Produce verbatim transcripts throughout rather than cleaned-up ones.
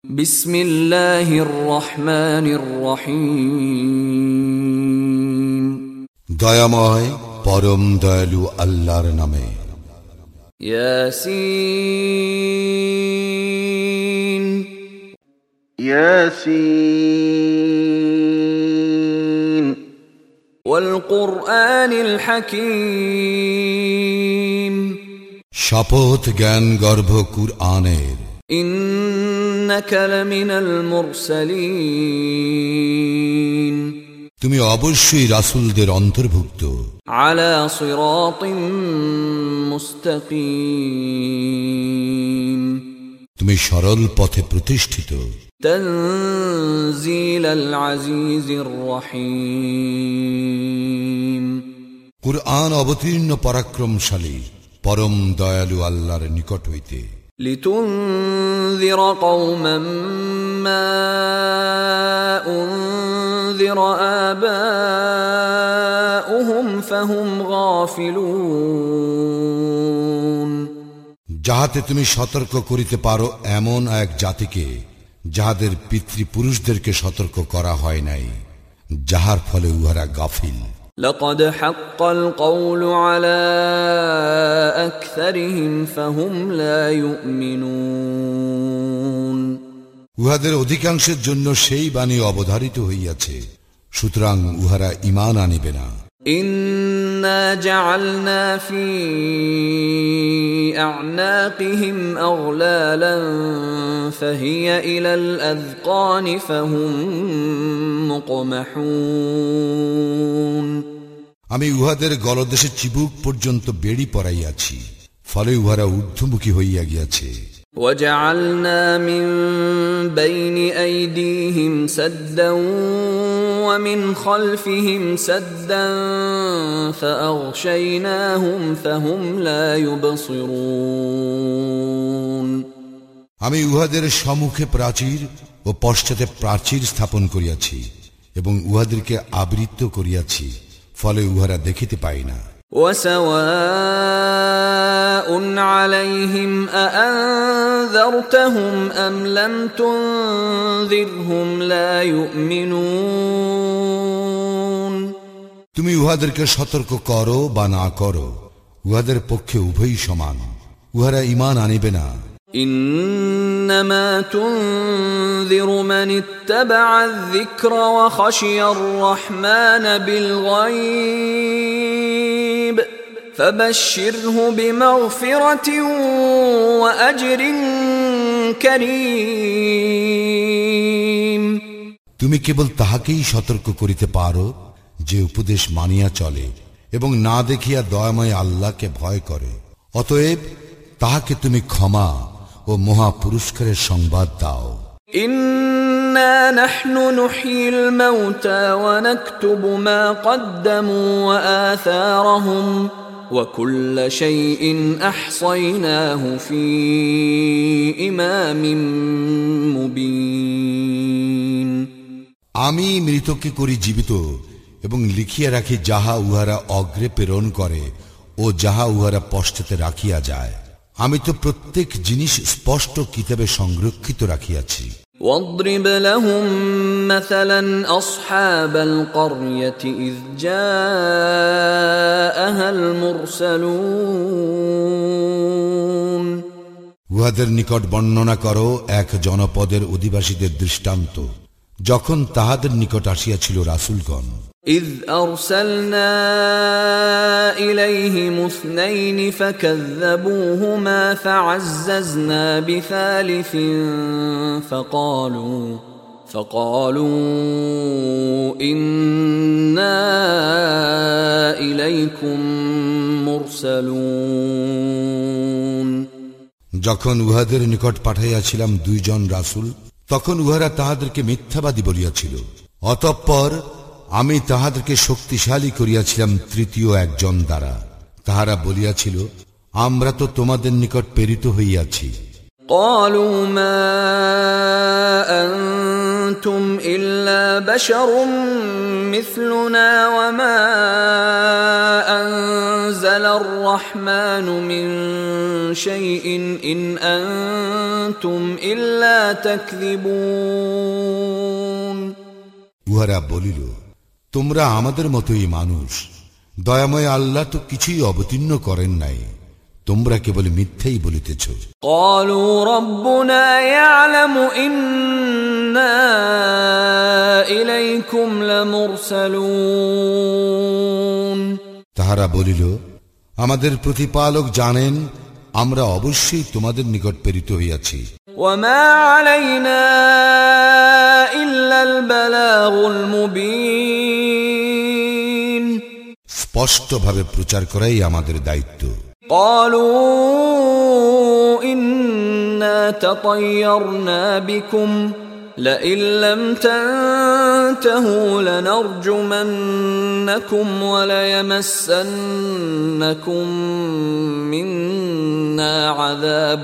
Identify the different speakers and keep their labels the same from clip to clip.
Speaker 1: বিসমিল্লাহির রহমানির রহিম।
Speaker 2: দয়াময় পরম দয়ালু আল্লাহর নামে।
Speaker 1: ইয়াসিন
Speaker 3: ইয়াসিন
Speaker 1: ওয়াল কুরআনিল হাকীম।
Speaker 2: শপথ জ্ঞান গর্ভ কুরআনের।
Speaker 1: ইন্নাকা লামিনাল মুরসালিন।
Speaker 2: তুমি অবশ্যই রাসূলদের অন্তর্ভুক্ত।
Speaker 1: আলা সিরাতিম মুস্তাকিম।
Speaker 2: তুমি সরল পথে প্রতিষ্ঠিত।
Speaker 1: তানজিলাল আজিজির রহিম।
Speaker 2: কুরআন অবতীর্ণ পরাক্রমশালী পরম দয়ালু আল্লাহর নিকট হইতে।
Speaker 1: লিতুনযিরা কওমান মা উনযিরা আবাউহুম ফাহুম গাফিলুন।
Speaker 2: যাহাতে তুমি সতর্ক করিতে পারো এমন এক জাতিকে যাহাদের পিতৃপুরুষদেরকে সতর্ক করা হয় নাই, যাহার ফলে উহারা গাফিল।
Speaker 1: لقد حق القول على أكثرهم فهم لا يؤمنون।
Speaker 2: উহাদের অধিকাংশের জন্য সেই বাণী অবধারিত হইয়াছে, সুতরাং উহারা ঈমান আনিবে না।
Speaker 1: إنا جعلنا في أعناقهم أغلالا فهي إلى الأذقان فهم مقمحون।
Speaker 2: আমি উহাদের গলদেশে চিবুক পর্যন্ত বেড়ি পরাইয়াছি, ফলে উহারা ঊর্ধ্বমুখী হইয়া গিয়াছে।
Speaker 1: وجعلنا من بين أيديهم سدا ومن خلفهم سدا فأغشيناهم فهم لا يبصرون।
Speaker 2: আমি উহাদের সম্মুখে প্রাচীর ও পশ্চাতে প্রাচীর স্থাপন করিয়াছি এবং উহাদেরকে আবৃত করিয়াছি, ফলে উহারা দেখিতে পায় না।
Speaker 1: وسواء عليهم أأنذرتهم أم لم تنذرهم لا يؤمنون।
Speaker 2: তুমি উহাদেরকে সতর্ক করো বা না করো, উহাদের পক্ষে উভয়ই সমান, উহারা ঈমান আনিবে না।
Speaker 1: إنما تنذر من اتبع الذكر وخشي الرحمن بالغيب فبشره بمغفرة وأجر كريم।
Speaker 2: তুমি কেবল তাহাকেই সতর্ক করিতে পারো যে উপদেশ মানিয়া চলে এবং না দেখিয়া দয়াময় আল্লাহকে ভয় করে। অতএব তাহাকে তুমি ক্ষমা ও মহা পুরস্কারের সংবাদ দাও।
Speaker 1: ইন্না নাহনু নুহয়িল মাউতা ওয়া নাকতুবু মা কদ্দামু ওয়া আথারহুম ওয়া কুল্লা শাইইন আহসাইনাহু ফি ইমামিন মুবিন।
Speaker 2: আমি মৃতকে করি জীবিত এবং লিখিয়া রাখি যাহা উহারা অগ্রে প্রেরণ করে ও যাহা উহারা পশ্চাতে রাখিয়া যায়। আমি তো প্রত্যেক জিনিস স্পষ্ট কিতাবে সংরক্ষিত রাখিয়াছি।
Speaker 1: واضرب لهم مثلا أصحاب القرية إذ جاءها المرسلون।
Speaker 2: উহাদের নিকট বর্ণনা করো এক জনপদের অধিবাসীদের দৃষ্টান্ত, যখন তাহাদের নিকট আসিয়াছিল রাসূলগণ।
Speaker 1: إذ أرسلنا إليهم اثنين فكذبوهما فعززنا بثالث فقالوا فقالوا إنا إليكم مرسلون।
Speaker 2: যখন উহাদের নিকট পাঠাইয়াছিলাম দুইজন রাসূল, তখন উহারা তাহাদেরকে মিথ্যাবাদী বলিয়াছিল। অতঃপর আমি তাহাদেরকে শক্তিশালী করিয়াছিলাম তৃতীয় একজন দ্বারা। তাহারা বলিয়াছিল, আমরা তো তোমাদের নিকট প্রেরিত হইয়াছি।
Speaker 1: قالوا ما أنتم إلا بشر مثلنا وما أنزل الرحمن من شيء إن أنتم إلا تكذبون
Speaker 2: উহারা বলিল, তোমরা আমাদের মতোই মানুষ, দয়াময় আল্লাহ তো কিছুই অবতীর্ণ করেন নাই, তোমরা কেবল মিথ্যাই বলিতেছ।
Speaker 1: قالوا ربنا يعلم إنا إليكم لمرسلون
Speaker 2: তাহারা বলিল, আমাদের প্রতিপালক জানেন আমরা অবশ্যই তোমাদের নিকট প্রেরিত হইয়াছি।
Speaker 1: وما علينا إلا البلاغ المبين
Speaker 2: স্পষ্টভাবে প্রচার করাই আমাদের দায়িত্ব।
Speaker 1: قالوا إنا تطيرنا بكم لئن لم تنتهوا لنرجمنكم وليمسنكم منا عذاب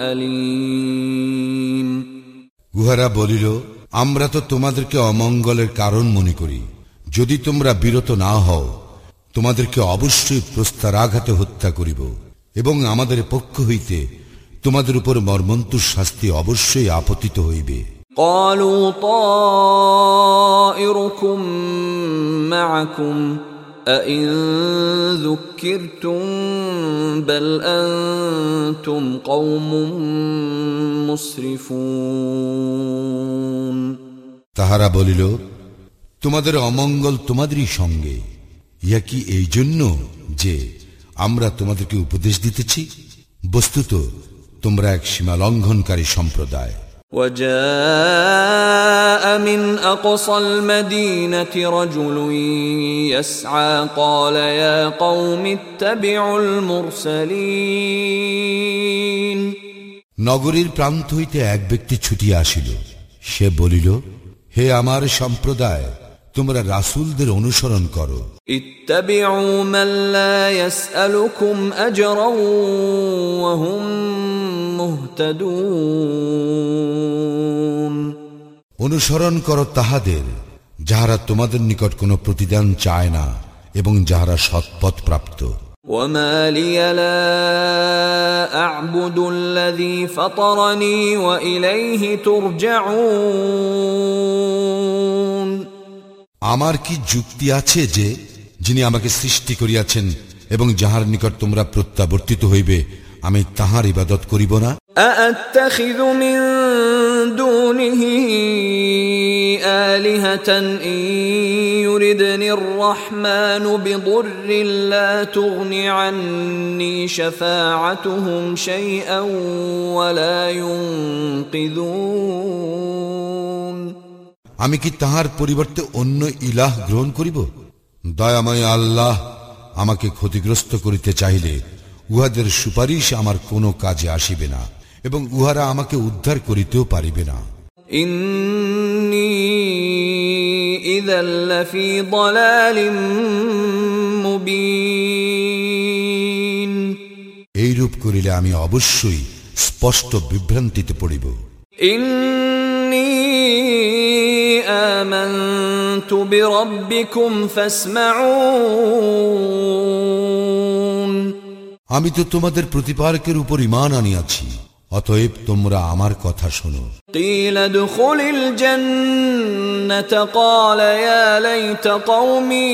Speaker 1: أليم
Speaker 2: উহারা বলিল, আমরা তো তোমাদেরকে অমঙ্গলের কারণ মনে করি, যদি তোমরা বিরত না হও তোমাদেরকে অবশ্যই প্রস্তরাঘাতে হত্যা করিব এবং আমাদের পক্ষ হইতে তোমাদের উপর মর্মন্তুর শাস্তি অবশ্যই আপতিত হইবে।
Speaker 1: قالوا طائركم معكم أئن ذكرتم بل أنتم قوم مسرفون
Speaker 2: তাহারা বলিল, তোমাদের অমঙ্গল তোমাদেরই সঙ্গে, ইয়া কি এই জন্য যে আমরা তোমাদেরকে উপদেশ দিতেছি? বস্তুত তোমরা এক সীমা লঙ্ঘনকারী সম্প্রদায়।
Speaker 1: وجاء من أقصى المدينة رجل يسعى قال يا قوم اتبعوا المرسلين
Speaker 2: নগরীর প্রান্ত হইতে এক ব্যক্তি ছুটিয়া আসিল, সে বলিল, হে আমার সম্প্রদায়, তোমরা রাসূলদের অনুসরণ করো।
Speaker 1: ইত্তাবিউ মান লা ইয়াসআলুকুম আজরান ওয়া হুম মুহতাদুন
Speaker 2: অনুসরণ করো তাহাদের যাহারা তোমাদের নিকট কোনো প্রতিদান চায় না এবং যাহারা সৎপথ প্রাপ্ত।
Speaker 1: وما لي لا أعبد الذي فطرني وإليه ترجعون
Speaker 2: আমার কি যুক্তি আছে যে যিনি আমাকে সৃষ্টি করিয়াছেন এবং যাহার নিকট তোমরা প্রত্যাবর্তিত হইবে আমি তাহার ইবাদত করিব না?
Speaker 1: أأتخذ من دونه آلهة إن يردني الرحمن بضر لا تغن عني شفاعتهم شيئا ولا ينقذون
Speaker 2: আমি কি তাহার পরিবর্তে অন্য ইলাহ গ্রহণ করিব? দয়াময় আল্লাহ আমাকে ক্ষতিগ্রস্ত করিতে চাইলে উহাদের সুপারিশ আমার কোনো কাজে আসিবে না এবং উহারা আমাকে উদ্ধার করিতেও পারিবে না।
Speaker 1: ইন্নী ইযাল লাফি দালালিম মুবিন
Speaker 2: এইরূপ করিলে আমি অবশ্যই স্পষ্ট বিভ্রান্তিতে পড়িব।
Speaker 1: ইন্নী আমানতু বিরাব্বিকুম ফাসমাউন
Speaker 2: আমি তো তোমাদের প্রতিপালকের উপর ঈমান আনিয়াছি, অতএব তোমরা আমার কথা শোনো।
Speaker 1: قيل ادخل الجنة قال يا ليت قومي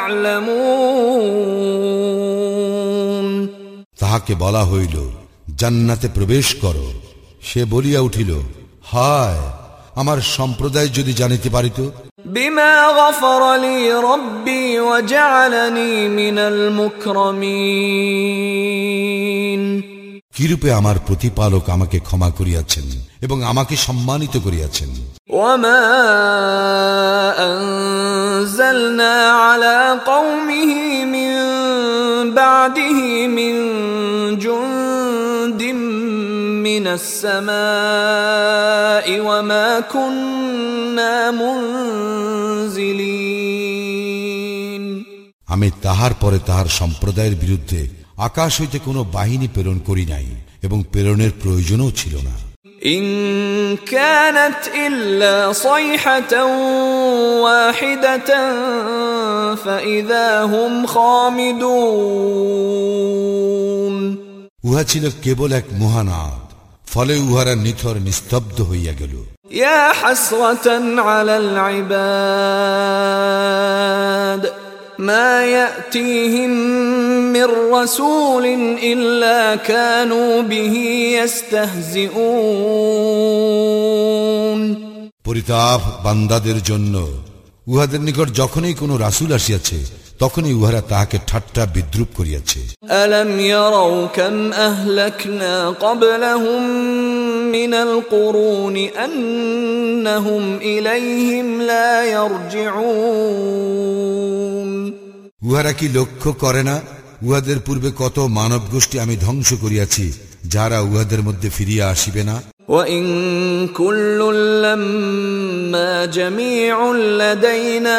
Speaker 1: يعلمون
Speaker 2: তাহাকে বলা হইল, জান্নাতে প্রবেশ করো। সে বলিয়া উঠিল, হায়, আমার সম্প্রদায় যদি জানিতে পারিত।
Speaker 1: বিমা গফারা লি রাব্বি ওয়া জাআলানি মিনাল মুকরামিন
Speaker 2: কিরূপে আমার প্রতিপালক আমাকে ক্ষমা করিয়াছেন এবং আমাকে সম্মানিত করিয়াছেন।
Speaker 1: ওয়ামা আনজালনা আলা কওমিহি মিন বাদিহি মিন জুনদিম মিনাস সামাই ওয়ামা কুন্না মুনজিলিন
Speaker 2: আমি তাহার পরে তাহার সম্প্রদায়ের বিরুদ্ধে আকাশ হইতে কোনো বাহিনী প্রেরণ করি নাই এবং প্রেরণের প্রয়োজনও ছিল না।
Speaker 1: إن كانت إلا صيحة واحدة فإذا هم خامدون
Speaker 2: উহা ছিল কেবল এক মহানাদ, ফলে উহারা নিথর নিস্তব্ধ হইয়া গেল।
Speaker 1: يا حسرة على العباد ما يأتيهم من رسول إلا كانوا به يستهزئون
Speaker 2: পরিতাপ বান্দাদের জন্য, উহাদের নিকট যখনই কোন রাসূল আসিয়াছে তখনই উহারা তাহাকে ঠাট্টা বিদ্রুপ করিয়াছে।
Speaker 1: ألم يروا كم أهلكنا قبلهم من القرون أنهم إليهم لا يرجعون
Speaker 2: উহারা কি লক্ষ্য করে না উহাদের পূর্বে কত মানব গোষ্ঠী আমি ধ্বংস করিয়াছি, যারা উহাদের মধ্যে ফিরিয়া আসিবে না।
Speaker 1: وإن كل لما جميع لدينا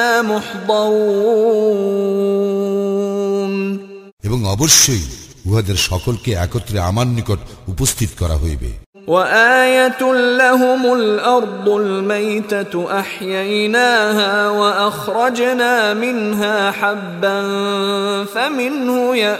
Speaker 1: محضرون
Speaker 2: এবং অবশ্যই উহাদের সকলকে একত্রে আমার নিকট উপস্থিত করা হইবে।
Speaker 1: وآية لهم الأرض الميتة أحييناها وأخرجنا منها حبا فمنه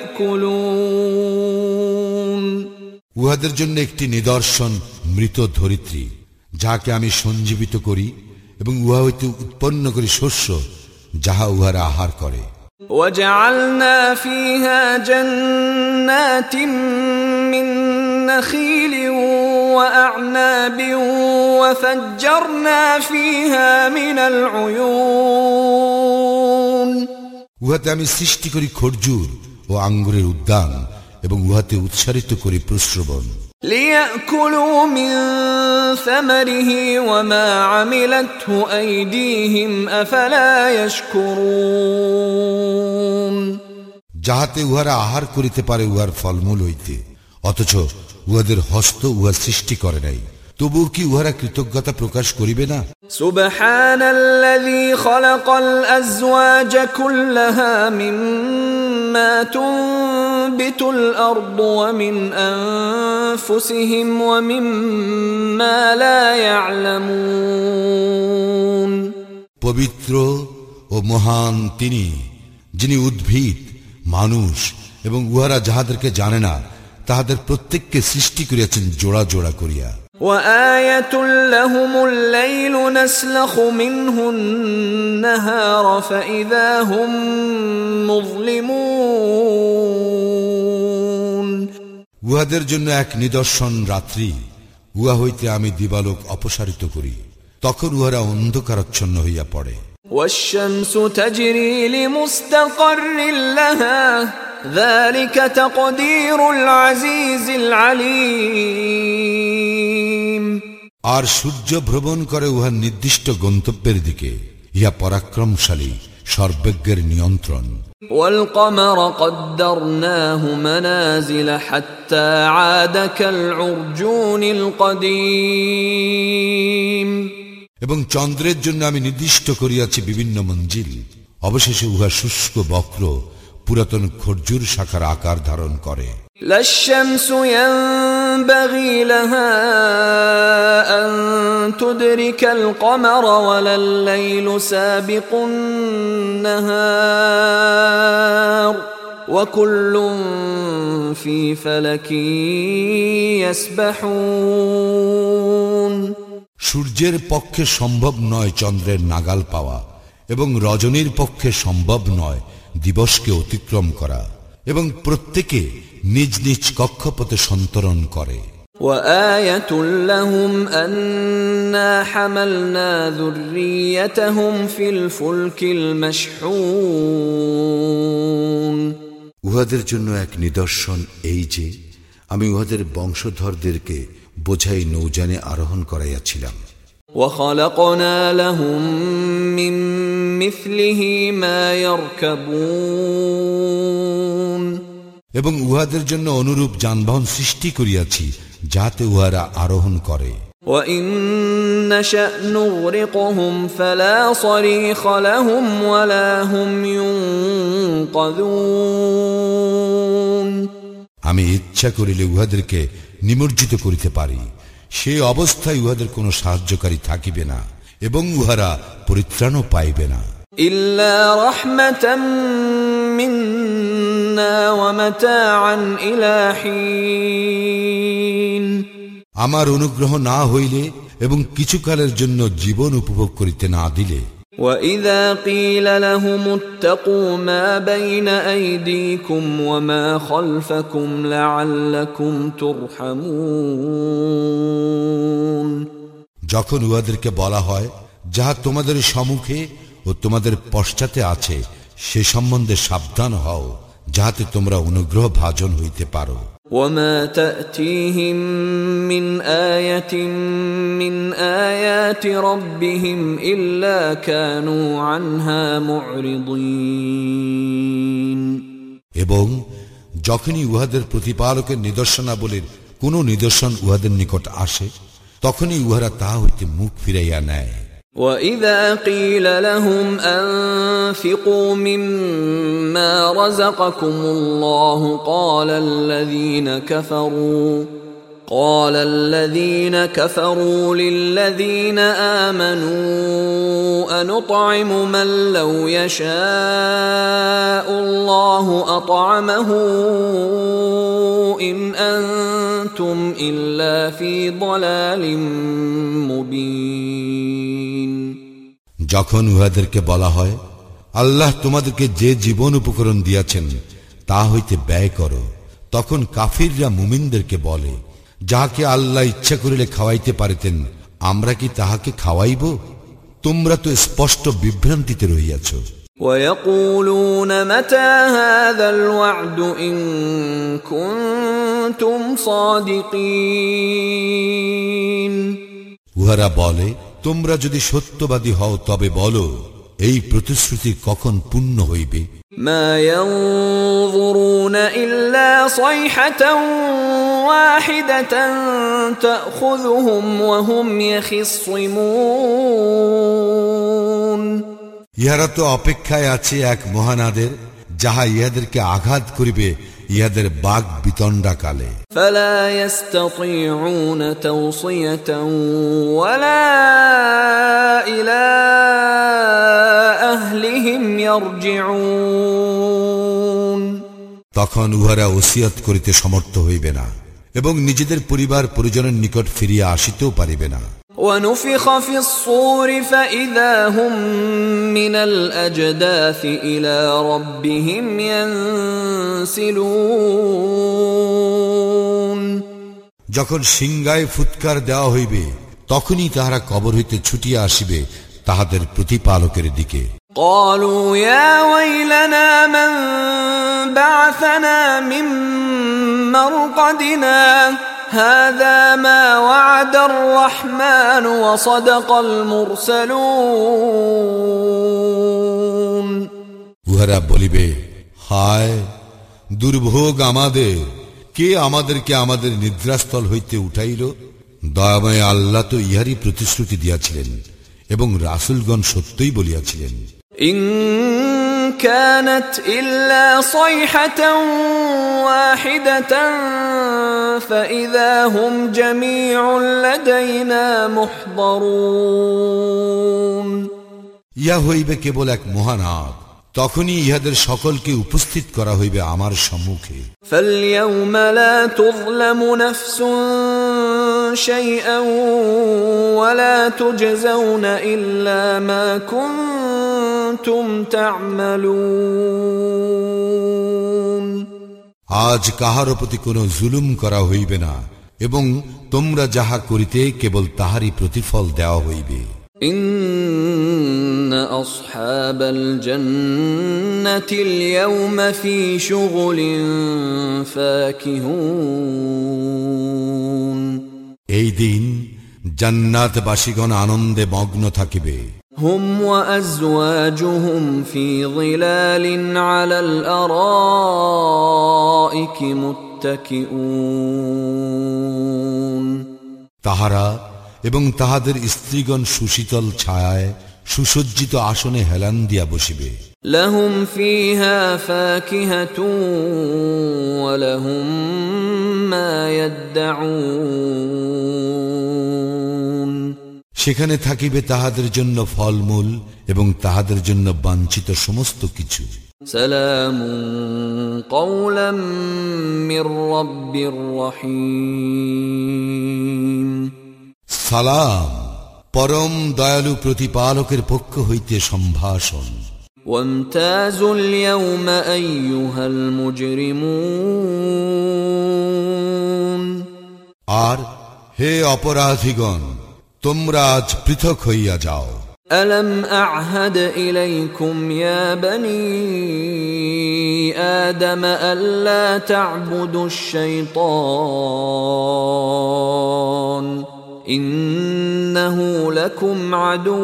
Speaker 1: يأكلون
Speaker 2: উহাদের জন্য একটি নিদর্শন মৃত ধরিত্রী, যাহাকে আমি সঞ্জীবিত করি এবং উহা হইতে উৎপন্ন করি শস্য, যাহা উহারা আহার করে।
Speaker 1: وجعلنا فيها جنات من نخيل وأعناب وفجرنا فيها من العيون
Speaker 2: উহাতে আমি সৃষ্টি করি খরজুর ও আঙ্গুরের উদ্যান এবং উহাতে উৎসারিত করি প্রস্রবণ।
Speaker 1: ليأكلوا من ثمره وما عملته أيديهم أفلا يشكرون
Speaker 2: যাহাতে উহারা আহার করিতে পারে উহার ফলমূল হইতে, অথচ উহাদের হস্ত উহা সৃষ্টি করে নাই, তবু কি উহারা কৃতজ্ঞতা প্রকাশ করিবে না?
Speaker 1: সুবহানাল্লাযী খালাকাল আযওয়াজা কুল্লাহা মিম্মা তুনবিতুল আরদু ওয়া মিন আনফুসিহিম ওয়া মিম্মা লা ইয়ালামুন।
Speaker 2: পবিত্র ও মহান তিনি, যিনি উদ্ভিদ, মানুষ এবং উহারা যাহাদেরকে জানে না তাহাদের প্রত্যেককে সৃষ্টি করিয়াছেন জোড়া জোড়া করিয়া।
Speaker 1: وآية لهم الليل نسلخ منه النهار فإذا هم مظلمون
Speaker 2: উহাদের জন্য এক নিদর্শন রাত্রি, উহা হইতে আমি দিবালোক অপসারিত করি, তখন উহারা অন্ধকারাচ্ছন্ন হইয়া পড়ে।
Speaker 1: والشمس تجري لمستقر لها ذلك تقدير العزيز العليم
Speaker 2: আর সূর্য ভ্রমণ করে উহার নির্দিষ্ট গন্তব্যের দিকে, ইহা পরাক্রমশালী সর্বজ্ঞের নিয়ন্ত্রণ।
Speaker 1: والقمر قدرناه منازل حتى عاد كالعرجون القديم
Speaker 2: এবং চন্দ্রের জন্য আমি নির্দিষ্ট করিয়াছি বিভিন্ন মঞ্জিল, অবশেষে উহা শুষ্ক বক্র পুরাতন খরজুর শাখার আকার ধারণ করে।
Speaker 1: لا الشمس ينبغي لها أن تدرك القمر ولا الليل سابق النهار وكل في فلك يسبحون
Speaker 2: সূর্যের পক্ষে সম্ভব নয় চন্দ্রের নাগাল পাওয়া, এবং রজনীর পক্ষে সম্ভব নয় দিবসকে অতিক্রম করা, এবং প্রত্যেকে নিজ নিজ কক্ষপথে সন্তরণ করে।
Speaker 1: وآية لهم أنا حملنا ذريتهم في الفلك المشحون
Speaker 2: উহাদের জন্য এক নিদর্শন এই যে আমি উহাদের বংশধরদেরকে বোঝাই নৌযানে আরোহণ করাইয়াছিলাম।
Speaker 1: وخلقنا لهم من مثله ما يركبون
Speaker 2: এবং উহাদের জন্য অনুরূপ যানবাহন সৃষ্টি করিয়াছি যাতে উহারা আরোহণ করে।
Speaker 1: وإن نشأ نغرقهم فلا صريخ لهم ولا هم ينقذون
Speaker 2: আমি ইচ্ছা করিলে উহাদেরকে নিমজ্জিত করিতে পারি, সে অবস্থায় উহাদের কোনো সাহায্যকারী থাকিবে না এবং উহারা পরিত্রাণও পাইবে না।
Speaker 1: ইল্লা রাহমাতাম মিন্না ওয়া মাতাআন ইলা হিন,
Speaker 2: আমার অনুগ্রহ না হইলে এবং কিছুকালের জন্য জীবন উপভোগ করিতে না দিলে।
Speaker 1: وَإِذَا قِيلَ لَهُمُ اتَّقُوا مَا بَيْنَ أَيْدِيكُمْ وَمَا خَلْفَكُمْ لَعَلَّكُمْ تُرْحَمُونَ,
Speaker 2: যখন উহাদেরকে বলা হয় যাহা তোমাদের সম্মুখে ও তোমাদের পশ্চাতে আছে সে সম্বন্ধে সাবধান হও, যাহাতে তোমরা অনুগ্রহ ভাজন হইতে পারো।
Speaker 1: وَمَا تَأْتِيهِمْ مِنْ آيَةٍ مِنْ آيَاتِ رَبِّهِمْ إِلَّا كَانُوا عَنْهَا مُعْرِضِينَ,
Speaker 2: এবং যখনই উহাদের প্রতিপালকের নিদর্শনাবলীর কোন নিদর্শন উহাদের নিকট আসে তখনই উহারা তাহা হইতে মুখ ফিরাইয়া নেয়।
Speaker 1: وَإِذَا قِيلَ لَهُمْ أَنفِقُوا مِمَّا رَزَقَكُمُ اللَّهُ قَالَ الَّذِينَ كَفَرُوا قَالَ الَّذِينَ كَفَرُوا لِلَّذِينَ آمَنُوا أَنُطْعِمُ مَن لَّوْ يَشَاءُ اللَّهُ أَطْعَمَهُ إِنْ أَنتُمْ إِلَّا فِي ضَلَالٍ مُبِينٍ।
Speaker 2: যখন উহাদেরকে বলা হয় আল্লাহ তোমাদেরকে যে জীবন উপকরণ দিয়াছেন তা হইতে ব্যয় করো, তখন কাফিররা মুমিনদেরকে বলে, যাহাকে আল্লাহ ইচ্ছা করিলে খাওয়াইতে পারিতেন আমরা কি তাহাকে খাওয়াইব? তোমরা তো স্পষ্ট বিভ্রান্তিতে রহিয়াছ।
Speaker 1: وَيَقُولُونَ مَتَى هَذَا الْوَعْدُ إِن كُنتُمْ صَادِقِينَ,
Speaker 2: উহারা বলে, তোমরা যদি সত্যবাদী হও তবে বলো এই প্রতিশ্রুতি কখন পূর্ণ হইবে?
Speaker 1: مَا يَنظُرُونَ إِلَّا صَيْحَةً وَاحِدَةً تَأْخُذُهُمْ وَهُمْ يَخِصِّمُونَ,
Speaker 2: ইহারা তো অপেক্ষায় আছে এক মহানাদের যাহা ইহাদেরকে আঘাত করিবে ইহাদের বাগ বিতণ্ডা কালে।
Speaker 1: فَلَا يَسْتَطِيعُونَ تَوْصِيَةً وَلَا إِلَى أَهْلِهِمْ يَرْجِعُونَ,
Speaker 2: তখন উহারা ওসিয়ত করিতে সমর্থ হইবে না এবং নিজেদের পরিবার পরিজনের নিকট ফিরিয়া আসিতেও পারিবে না।
Speaker 1: وَنُفِخَ فِي الصُّورِ فَإِذَا هُمْ مِنَ الْأَجْدَاثِ إِلَى رَبِّهِمْ يَنْسِلُونَ,
Speaker 2: যখন সিংগায় ফুৎকার দেওয়া হইবে তখনই তাহারা কবর হইতে ছুটিয়া আসিবে তাহাদের প্রতিপালকের দিকে।
Speaker 1: قَالُوا يَا وَيْلَنَا مَنْ بَعَثَنَا مِنْ مَرْقَدِنَا هَذَا مَا وَعَدَ الرَّحْمَنُ وَصَدَقَ الْمُرْسَلُونَ,
Speaker 2: উহারা বলিবে, হায় দুর্ভোগ আমাদের, কে আমাদেরকে আমাদের নিদ্রাস্থল হইতে উঠাইল? দয়াময় আল্লাহ তো ইহারই প্রতিশ্রুতি দিয়াছিলেন এবং রাসূলগণ সত্যই বলিয়াছিলেন।
Speaker 1: إن كانت إلا صيحة واحدة فإذا هم جميع لدينا محضرون,
Speaker 2: ইহা হইবে কেবল এক মহানাদ, তখনই ইহাদের সকলকে উপস্থিত করা হইবে আমার সম্মুখে।
Speaker 1: فاليوم لا تظلم نفس شيئا ولا تجزون إلا ما كنتم تعملون,
Speaker 2: আজ কাহার প্রতি কোনো জুলুম করা হইবে না এবং তোমরা যাহা করিতে কেবল তাহারই প্রতিফল দেওয়া হইবে।
Speaker 1: إن أصحاب الجنة اليوم في شغل فاكهون,
Speaker 2: এই দিন জান্নাতবাসীগণ আনন্দে মগ্ন থাকিবে।
Speaker 1: هم وأزواجهم في ظلال على الأرائك متكئون,
Speaker 2: তাহারা এবং তাহাদের স্ত্রীগণ সুশীতল ছায়ায় সুসজ্জিত আসনে হেলান দিয়া বসিবে।
Speaker 1: لهم فيها فاكهة ولهم ما يدعون
Speaker 2: সেখানে থাকিবে তাহাদের জন্য ফলমূল এবং তাহাদের জন্য বাঞ্ছিত সমস্ত কিছু।
Speaker 1: سلام قولا من رب رحيم
Speaker 2: সালাম পরম দয়ালু প্রতিপালকের পক্ষ হইতে সম্ভাষণ।
Speaker 1: وامتازوا اليوم أيها المجرمون
Speaker 2: আর হে অপরাধীগণ, তোমরা আজ পৃথক হইয়া যাও।
Speaker 1: ألم أعهد إليكم يا بني آدم ألا تعبدوا الشيطان إنه لكم عدو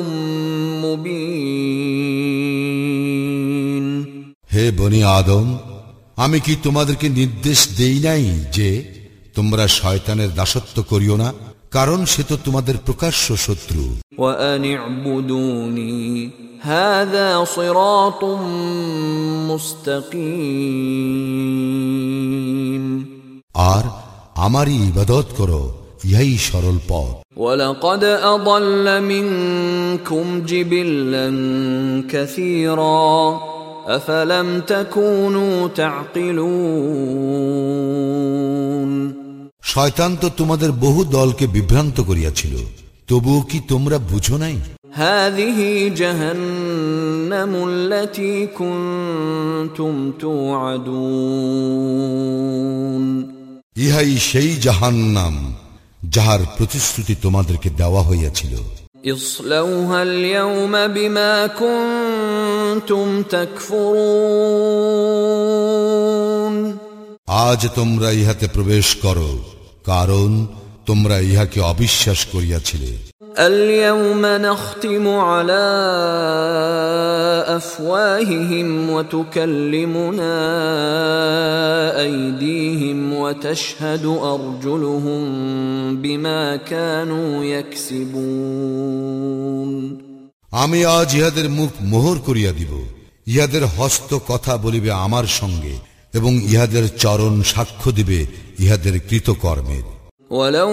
Speaker 1: مبين
Speaker 2: হে বনি আদম, আমি কি তোমাদেরকে নির্দেশ দেই নাই যে তোমরা শয়তানের দাসত্ব করিও না, কারণ সে তো তোমাদের প্রকাশ্য শত্রু।
Speaker 1: وأن اعبدوني هذا صراط مستقيم
Speaker 2: আর আমারই ইবাদত করো, ইহাই সরল পথ।
Speaker 1: ولقد أضل منكم جبلا كثيرا أفلم تكونوا تعقلون
Speaker 2: শয়তান তো তোমাদের বহু দলকে বিভ্রান্ত করিয়াছিল, তবুও কি তোমরা বুঝো নাই?
Speaker 1: هذه جهنم التي كنتم توعدون
Speaker 2: ইহাই সেই জাহান্নাম যাহার প্রতিশ্রুতি তোমাদেরকে দেওয়া হইয়াছিল।
Speaker 1: اصلوها اليوم بما كنتم تكفرون
Speaker 2: আজ তোমরা ইহাতে প্রবেশ করো, কারণ তোমরা ইহাকে অবিশ্বাস করিয়াছিলে।
Speaker 1: اليوم نختم على أفواههم وتكلمنا أيديهم وتشهد أرجلهم بما كانوا يكسبون
Speaker 2: আমি আজ ইহাদের মুখ মোহর করিয়া দিব, ইহাদের হস্ত কথা বলিবে আমার সঙ্গে, এবং ইহাদের চরণ সাক্ষ্য দিবে ইহাদের কৃতকর্মের।
Speaker 1: ولو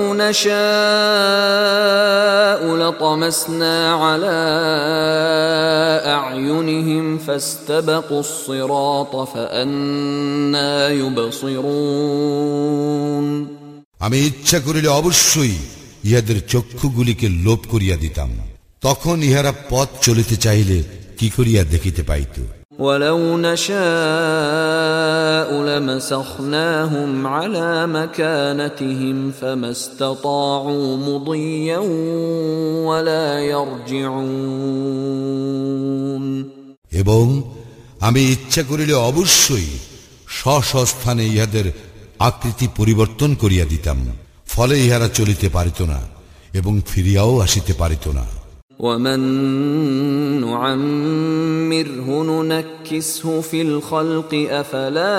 Speaker 1: نشاء لطمسنا على أعينهم فاستبقوا الصراط فأنى يبصرون
Speaker 2: আমি ইচ্ছা করিলে অবশ্যই ইহাদের চক্ষুগুলিকে লোপ করিয়া দিতাম, তখন ইহারা পথ চলিতে চাইলে কি করিয়া দেখিতে পাইত।
Speaker 1: ولو نشاء لمسخناهم على مكانتهم فما استطاعوا مضيا ولا يرجعون
Speaker 2: এবং আমি ইচ্ছা করিলে অবশ্যই স্ব স্থানে ইহাদের আকৃতি পরিবর্তন করিয়া দিতাম, ফলে ইহারা চলিতে পারিত না এবং ফিরিয়াও আসিতে পারিত না।
Speaker 1: ومن نعمره ننكسه في الخلق أفلا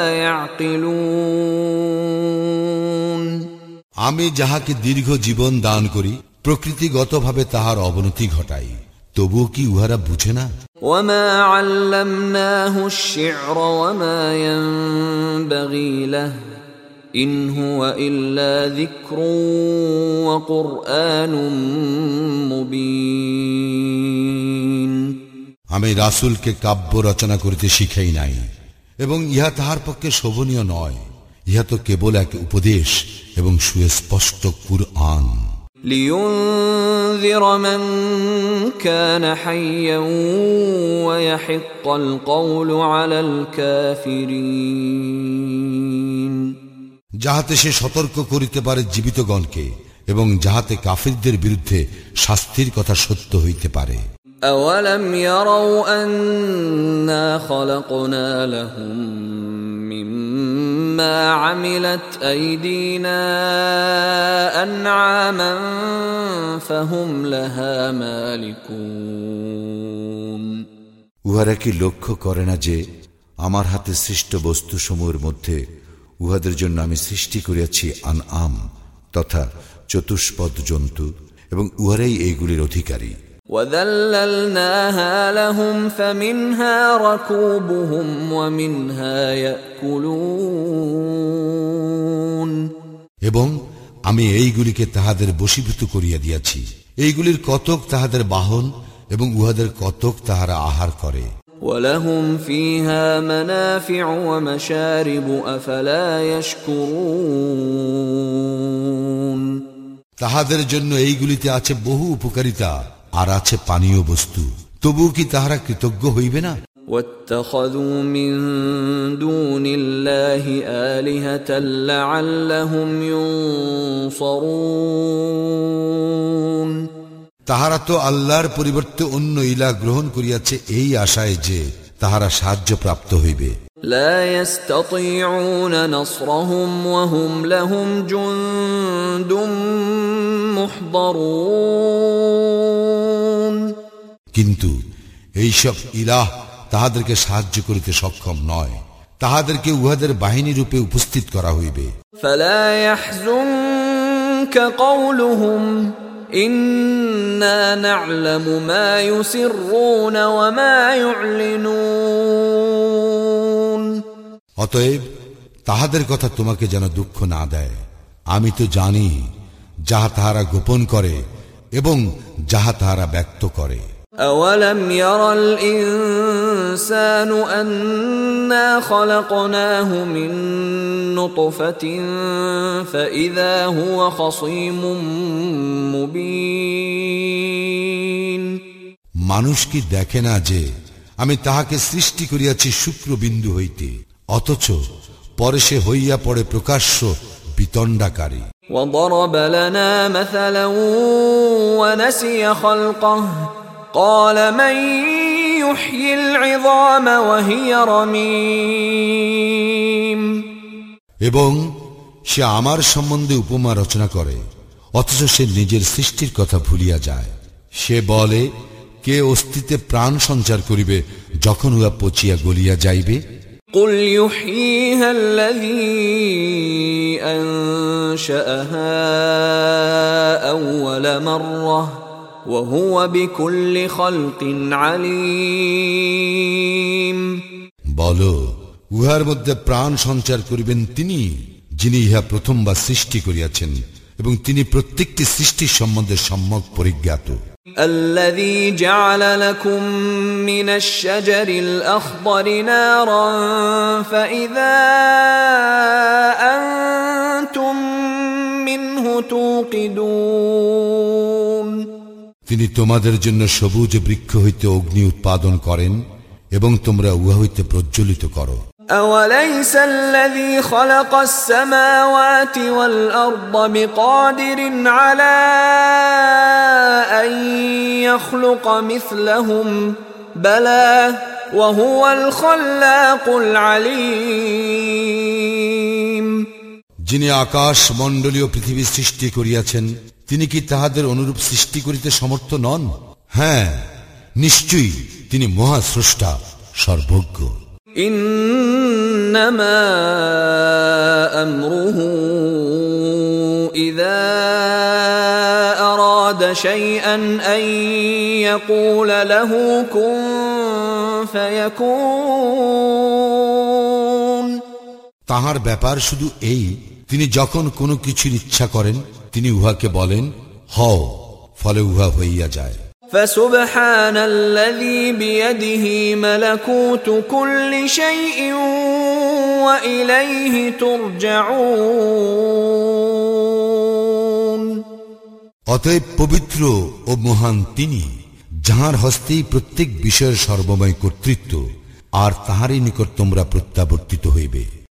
Speaker 1: يعقلون
Speaker 2: আমি যাহাকে দীর্ঘ জীবন দান করি, প্রকৃতিগতভাবে তাহার অবনতি ঘটাই, তবুও কি উহারা বুঝে না?
Speaker 1: وما علمناه الشعر وما ينبغي له إن هو إلا ذكر وقرآن مبين
Speaker 2: আমি রাসূলকে কাব্য রচনা করিতে শিখাই নাই, এবং ইহা তাহার পক্ষে শোভনীয় নয়, ইহা তো কেবল এক উপদেশ এবং সুস্পষ্ট কুরআন।
Speaker 1: لينذر من كان حيا ويحق القول على الكافرين
Speaker 2: যাহাতে সে সতর্ক করিতে পারে জীবিতগণকে, এবং যাহাতে কাফিরদের বিরুদ্ধে শাস্তির কথা সত্য হইতে পারে।
Speaker 1: أولم يروا أنا خلقنا لهم مما عملت أيدينا أنعاما فهم لها مالكون
Speaker 2: উহারা কি লক্ষ্য করে না যে আমার হাতে সৃষ্ট বস্তু সমূহের মধ্যে উহাদের জন্য আমি সৃষ্টি করিয়াছি আনআম তথা চতুষ্পদ জন্তু, এবং উহারাই এইগুলির অধিকারী।
Speaker 1: وَذَلَّلْنَاهَا لَهُمْ فَمِنْهَا رَكُوبُهُمْ وَمِنْهَا يَأْكُلُونَ
Speaker 2: এবং আমি এইগুলিকে তাহাদের বশীভূত করিয়া দিয়াছি, এইগুলির কতক তাহাদের বাহন এবং উহাদের কতক তাহারা আহার করে।
Speaker 1: وَلَهُمْ فِيهَا مَنَافِعُ وَمَشَارِبُ أَفَلَا يَشْكُرُونَ
Speaker 2: তাহাদের জন্য এইগুলিতে আছে বহু উপকারিতা, আর আছে পানীয় বস্তু, তবু কি তাহারা কৃতজ্ঞ হইবে না?
Speaker 1: وَاتَّخَذُوا مِن دُونِ اللَّهِ آلِهَةً لَعَلَّهُمْ يُنصَرُونَ
Speaker 2: তাহারা তো আল্লাহর পরিবর্তে অন্য ইলাহ গ্রহণ করিয়াছে এই আশায় যে তাহারা সাহায্য প্রাপ্ত হইবে।
Speaker 1: لا يستطيعون نصرهم وهم لهم جند محضرون
Speaker 2: কিন্তু এইসব ইলাহ তাহাদেরকে সাহায্য করিতে সক্ষম নয়, তাহাদেরকে উহাদের বাহিনী রূপে উপস্থিত করা হইবে।
Speaker 1: فلا يحزنك قولهم إنا نعلم ما يسرون وما يعلنون
Speaker 2: অতএব তাহাদের কথা তোমাকে যেন দুঃখ না দেয়, আমি তো জানি যাহা তাহারা গোপন করে এবং যাহা তাহারা ব্যক্ত করে।
Speaker 1: أولم ير الإنسان أنا خلقناه من نطفة فإذا هو خصيم مبين
Speaker 2: মানুষ কি দেখে না যে আমি তাহাকে সৃষ্টি করিয়াছি শুক্রবিন্দু হইতে, অথচ পরে সে হইয়া পড়ে প্রকাশ্য বিতণ্ডাকারী।
Speaker 1: وضرب لنا مثلا ونسي خلقه قال من يحيي العظام وهي رميم
Speaker 2: এবং সে আমার সম্বন্ধে উপমা রচনা করে, অথচ সে নিজের সৃষ্টির কথা ভুলিয়া যায়। সে বলে, কে অস্তিত্বে প্রাণ সঞ্চার করিবে যখন উহা পচিয়া গলিয়া যাইবে?
Speaker 1: قل يحييها الذي أنشأها أول مرة وهو بكل خلق عليم
Speaker 2: বলো, উহার মধ্যে প্রাণ সঞ্চার করিবেন তিনি, যিনি ইহা প্রথমবার সৃষ্টি করিয়াছেন এবং তিনি প্রত্যেকটি সৃষ্টির সম্বন্ধে সম্যক পরিজ্ঞাত।
Speaker 1: الذي جعل لكم من الشجر الأخضر نارا فإذا أنتم منه توقدون
Speaker 2: তিনি তোমাদের জন্য সবুজ বৃক্ষ হইতে অগ্নি উৎপাদন করেন এবং তোমরা উহা হইতে প্রজ্বলিত করো।
Speaker 1: أوليس الذي خلق السماوات والأرض بقادر على أن يخلق مثلهم بلى وهو الخلاق العليم
Speaker 2: যিনি আকাশ মণ্ডলীয় পৃথিবী সৃষ্টি করিয়াছেন, তিনি কি তাহাদের অনুরূপ সৃষ্টি করিতে সমর্থ নন? হ্যাঁ, নিশ্চয়ই তিনি মহাস্রষ্টা, সর্বজ্ঞ।
Speaker 1: إنما أمره إذا أراد شيئا أن يقول له كن فيكون
Speaker 2: তাহার ব্যাপার শুধু এই, তিনি যখন কোনো কিছুর ইচ্ছা করেন তিনি উহাকে বলেন হও, ফলে উহা হইয়া যায়।
Speaker 1: فسبحان الذي بيده ملكوت كل شيء وإليه ترجعون
Speaker 2: অতএব পবিত্র ও মহান তিনি, যাহার হস্তেই প্রত্যেক বিষয়ের সর্বময় কর্তৃত্ব, আর তাহারই নিকট তোমরা প্রত্যাবর্তিত হইবে।